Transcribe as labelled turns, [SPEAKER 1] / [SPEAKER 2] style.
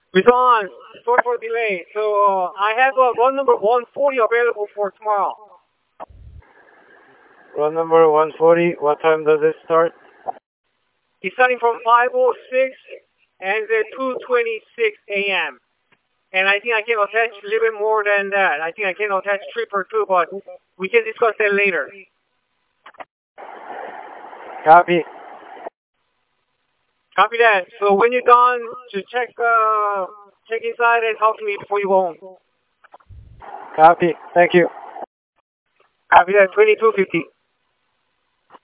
[SPEAKER 1] Rizwan, sorry for delay. So I have run number 140 available for tomorrow.
[SPEAKER 2] Run number 140, what time does it start?
[SPEAKER 1] It's starting from 5:06 and then 2:26 a.m. And I think I can attach a little bit more than that. I think I can attach trip or two, but we can discuss that later.
[SPEAKER 2] Copy.
[SPEAKER 1] Copy that. So when you're done, just check inside and talk to me before you go home.
[SPEAKER 2] Copy. Thank you.
[SPEAKER 1] Copy that. 2250.